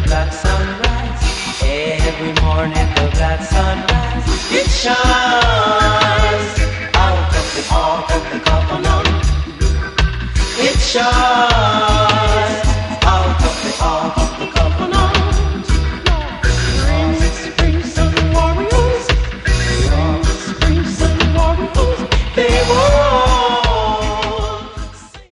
black sunrise. Every morning the black sunrise. It shines out of the heart of the coconut. It shines.